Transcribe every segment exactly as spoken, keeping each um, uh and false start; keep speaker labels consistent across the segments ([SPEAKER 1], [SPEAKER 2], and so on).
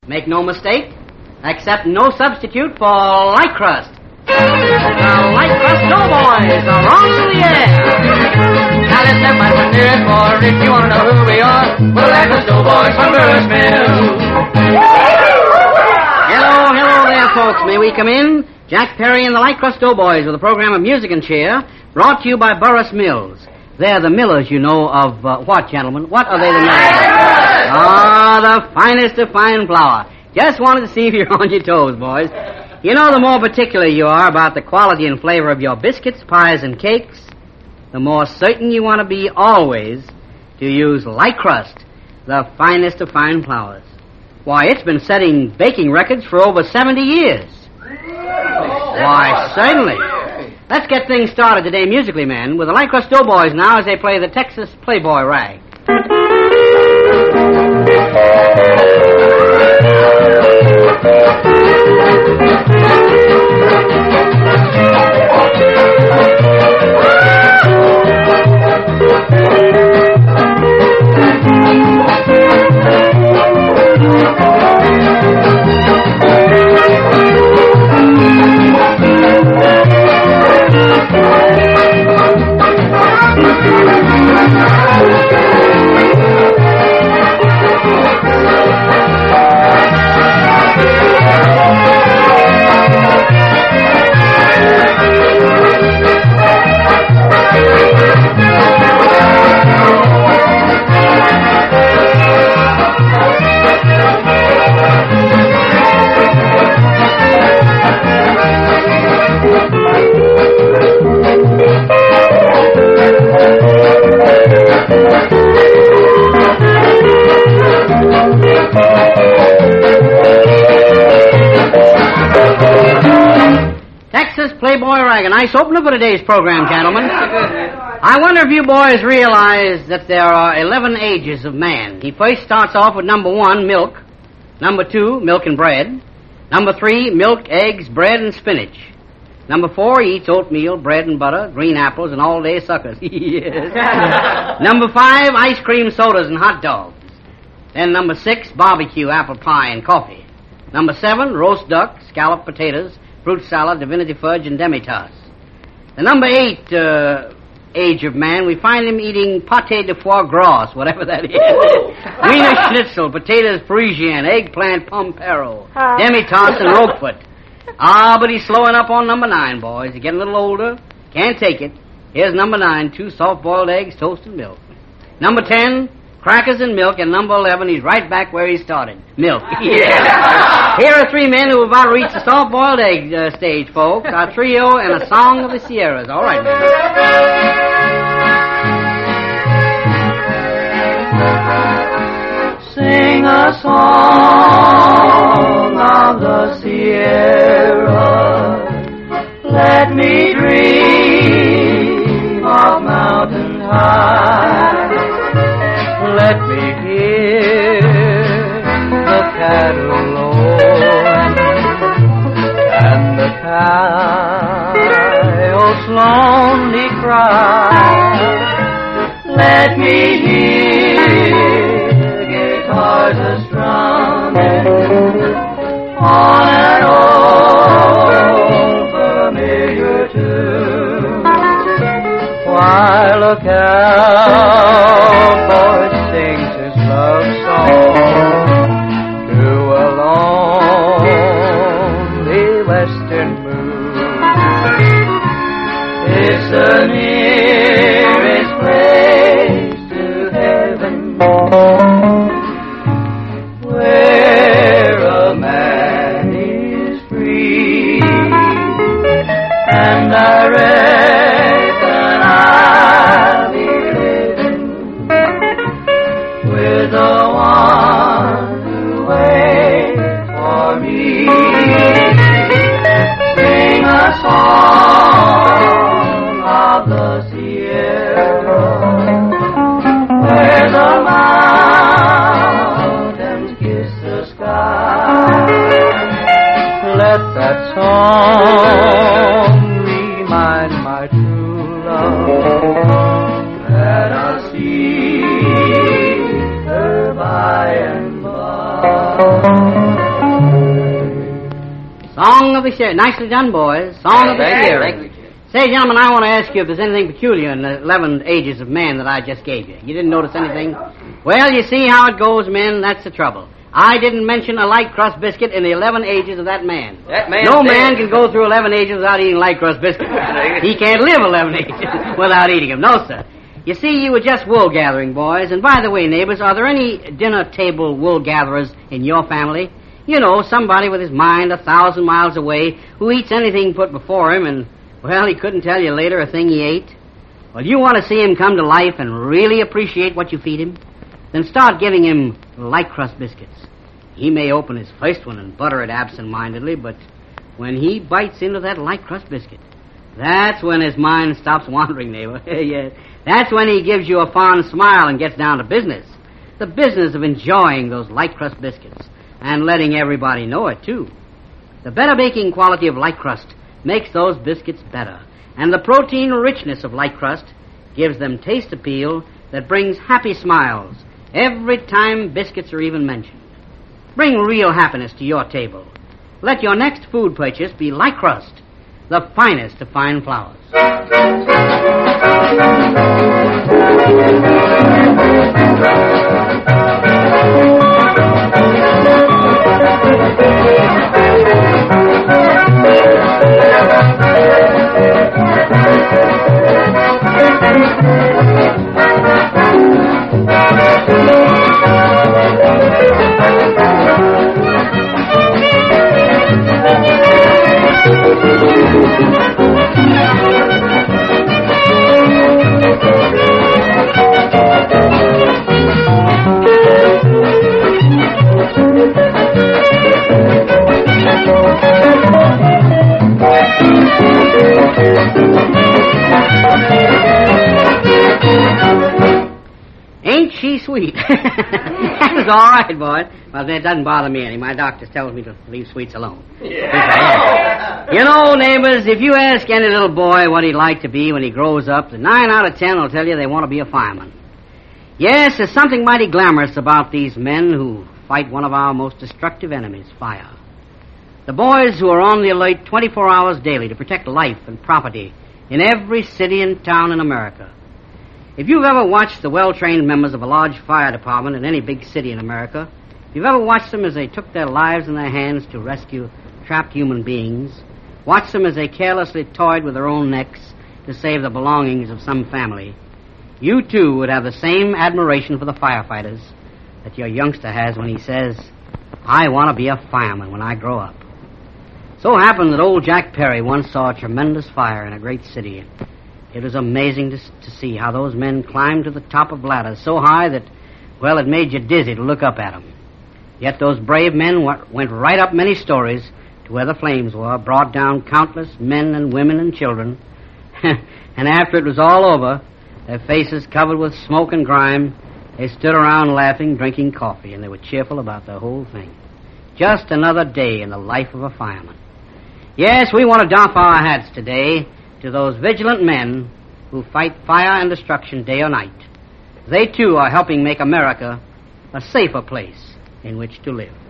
[SPEAKER 1] Make no mistake, accept no substitute for light crust. The light crust doughboys are on to the air. Now let's step right from there, for if you want to know who we are, we're the light crust doughboys from Burris Mill. Hello, hello there, folks. May we come in? Jack Perry and the Light Crust Doughboys with a program of music and cheer brought to you by Burris Mills. They're the millers, you know, of uh, what, gentlemen? What are they the millers? Ah, the finest of fine flour. Just wanted to see if you're on your toes, boys. You know, the more particular you are about the quality and flavor of your biscuits, pies, and cakes, the more certain you want to be always to use light crust, the finest of fine flours. Why, it's been setting baking records for over seventy years. Why, certainly. Let's get things started today musically, men, with the Light Crust Doughboys now as they play the Texas Playboy Rag. Playboy Rag, a nice opener for today's program, gentlemen. I wonder if you boys realize that there are eleven ages of man. He first starts off with number one, milk. Number two, milk and bread. Number three, milk, eggs, bread, and spinach. Number four, he eats oatmeal, bread and butter, green apples, and all-day suckers. Yes. Number five, ice cream, sodas, and hot dogs. Then number six, barbecue, apple pie, and coffee. Number seven, roast duck, scalloped potatoes, fruit salad, divinity fudge, and demi-tasse. The number eight uh, age of man, we find him eating pâté de foie gras, whatever that is. Wiener schnitzel, potatoes Parisienne, eggplant pompero, uh. demi-tasse, and roquefort. Ah, but he's slowing up on number nine, boys. He's getting a little older. Can't take it. Here's number nine, two soft-boiled eggs, toast, and milk. Number ten, crackers and milk, and number eleven, he's right back where he started. Milk. Yeah. Here are three men who have about reached the soft-boiled egg uh, stage, folks. Our trio and a song of the Sierras. All right, man.
[SPEAKER 2] Sing a song of the Sierras. Let me dream of mountain high. Let me hear the cattle lowing and the coyotes lonely cry. Let me hear guitars a-strumming on an old familiar tune, while a cowboy sings his love song to a lonely western moon. It's the nearest place to heaven, where a man is free, and I reckon I'll be living with the one who waits for me. Sing a song of the Sierra, where the mountains kiss the sky. Let that song remind my true love that I'll see her by and by.
[SPEAKER 1] Song of the Sheriff. Nicely done, boys. Song of the
[SPEAKER 3] Thank you,
[SPEAKER 1] Sheriff.
[SPEAKER 3] thank you.
[SPEAKER 1] Say, gentlemen, I want to ask you if there's anything peculiar in the eleven ages of man that I just gave you. You didn't notice anything? Well, you see how it goes, men. That's the trouble. I didn't mention a light crust biscuit in the eleven ages of that man.
[SPEAKER 3] That man.
[SPEAKER 1] No man can go through eleven ages without eating light crust biscuits. He can't live eleven ages without eating them. No, sir. You see, you were just wool gathering, boys. And by the way, neighbors, are there any dinner table wool gatherers in your family? You know, somebody with his mind a thousand miles away who eats anything put before him and, well, he couldn't tell you later a thing he ate. Well, you want to see him come to life and really appreciate what you feed him? Then start giving him light crust biscuits. He may open his first one and butter it absent-mindedly, but when he bites into that light crust biscuit, that's when his mind stops wandering, neighbor. Yeah, that's when he gives you a fond smile and gets down to business. The business of enjoying those light crust biscuits and letting everybody know it, too. The better baking quality of light crust makes those biscuits better, and the protein richness of light crust gives them taste appeal that brings happy smiles every time biscuits are even mentioned. Bring real happiness to your table. Let your next food purchase be light crust, the finest of fine flours. Ain't she sweet? That was all right, boys. Well, that doesn't bother me any. My doctor tells me to leave sweets alone. Yeah. You know, neighbors, if you ask any little boy what he'd like to be when he grows up, the nine out of ten will tell you they want to be a fireman. Yes, there's something mighty glamorous about these men who fight one of our most destructive enemies, fire. The boys who are on the alert twenty-four hours daily to protect life and property in every city and town in America. If you've ever watched the well-trained members of a large fire department in any big city in America, if you've ever watched them as they took their lives in their hands to rescue trapped human beings, watched them as they carelessly toyed with their own necks to save the belongings of some family, you too would have the same admiration for the firefighters that your youngster has when he says, "I want to be a fireman when I grow up." So happened that old Jack Perry once saw a tremendous fire in a great city. It was amazing to, to see how those men climbed to the top of ladders so high that, well, it made you dizzy to look up at them. Yet those brave men went, went right up many stories to where the flames were, brought down countless men and women and children. And after it was all over, their faces covered with smoke and grime, they stood around laughing, drinking coffee, and they were cheerful about the whole thing. Just another day in the life of a fireman. Yes, we want to doff our hats today to those vigilant men who fight fire and destruction day or night. They, too, are helping make America a safer place in which to live.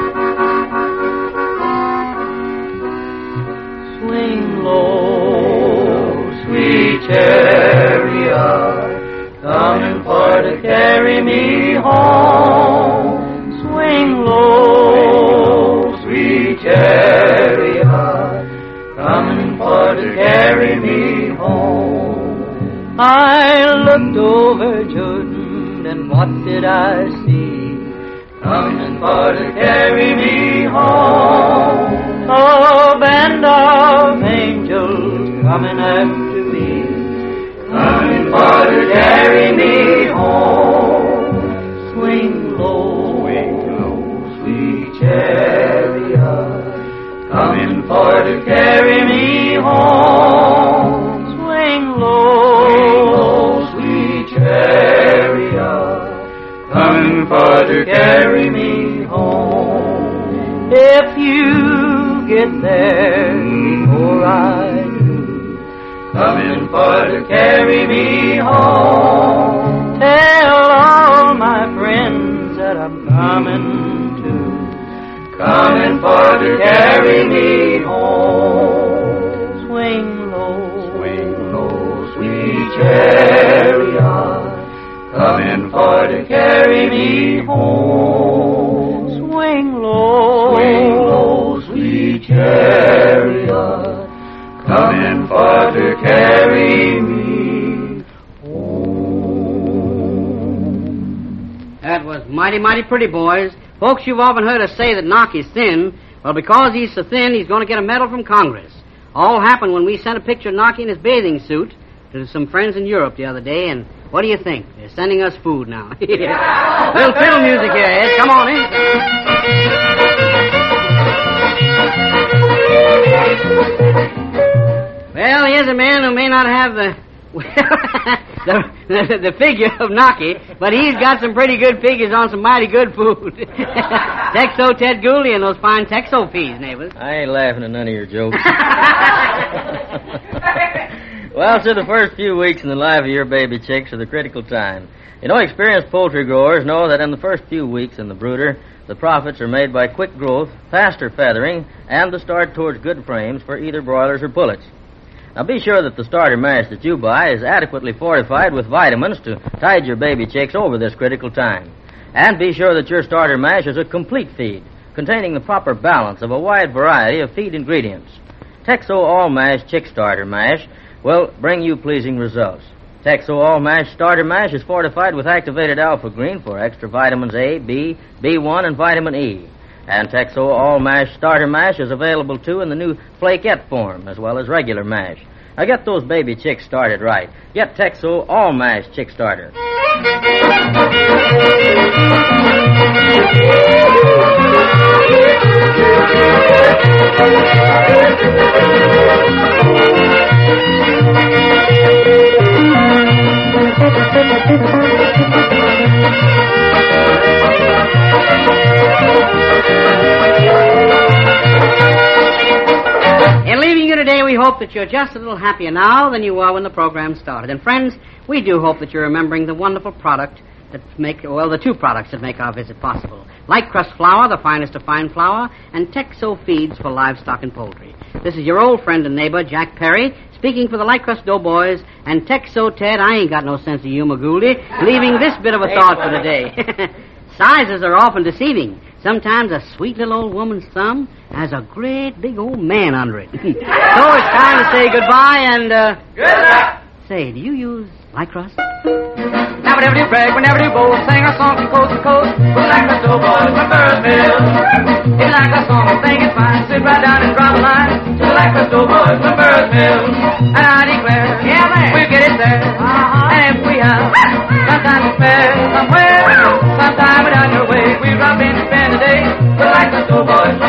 [SPEAKER 2] Swing low, sweet chariot, coming for to carry me home. Swing low, sweet chariot, coming for to carry me home. I looked over Jordan, and what did I see? Coming for to carry me home. A band of angels coming after me, coming for to carry me home. Swing low, swing low, sweet chariot, coming for to carry me home. Swing low, swing low, sweet chariot, coming for to carry me home. If you get there before I do, coming for to carry me home, tell all my friends that I'm coming too. coming for to carry me home.
[SPEAKER 3] Swing low,
[SPEAKER 2] swing low, sweet chariot, coming for to carry me home.
[SPEAKER 3] Swing low,
[SPEAKER 2] swing low, sweet chariot, coming for to carry me home.
[SPEAKER 1] That was mighty, mighty pretty, boys. Folks, you've often heard us say that Knocky's thin. Well, because he's so thin, he's going to get a medal from Congress. All happened when we sent a picture of Knocky in his bathing suit to some friends in Europe the other day, and what do you think? They're sending us food now. Little fiddle music here, Ed. Come on in. Well, here's a man who may not have the the, the the figure of Knocky, but he's got some pretty good figures on some mighty good food. Texo Ted Gooley and those fine Texo peas, neighbors.
[SPEAKER 4] I ain't laughing at none of your jokes. Well, sir, the first few weeks in the life of your baby chicks are the critical time. You know, experienced poultry growers know that in the first few weeks in the brooder, the profits are made by quick growth, faster feathering, and the start towards good frames for either broilers or pullets. Now, be sure that the starter mash that you buy is adequately fortified with vitamins to tide your baby chicks over this critical time. And be sure that your starter mash is a complete feed, containing the proper balance of a wide variety of feed ingredients. Texo All Mash Chick Starter Mash will bring you pleasing results. Texo All Mash Starter Mash is fortified with activated alpha green for extra vitamins A, B, B one, and vitamin E. And Texo All Mash Starter Mash is available, too, in the new flakeette form, as well as regular mash. Now, get those baby chicks started right. Get Texo All Mash Chick Starter.
[SPEAKER 1] In leaving you today, we hope that you're just a little happier now than you were when the program started. And friends, we do hope that you're remembering the wonderful product that make, well, the two products that make our visit possible. Light Crust Flour, the finest of fine flour, and Texo Feeds for livestock and poultry. This is your old friend and neighbor, Jack Perry, speaking for the Light Crust Doughboys, and Texo Ted, I ain't got no sense of humor, Gouldy, leaving this bit of a thought for today. Sizes are often deceiving. Sometimes a sweet little old woman's thumb has a great big old man under it. So it's time to say goodbye and, uh...
[SPEAKER 2] Good luck!
[SPEAKER 1] Say, do you use Light Crust?
[SPEAKER 3] Never do brag, we never do bold. Sing our song from coast to coast. We're like the Doughboys from Burnsville. If you like our song, sing it fine. Sit right down and drop a line. We're like the Doughboys from Burnsville. And I declare, yeah, man, we'll get it there. Uh-huh. And if we have sometime to spare somewhere, sometime down your way, we drop in and spend the day. We're like the Doughboys from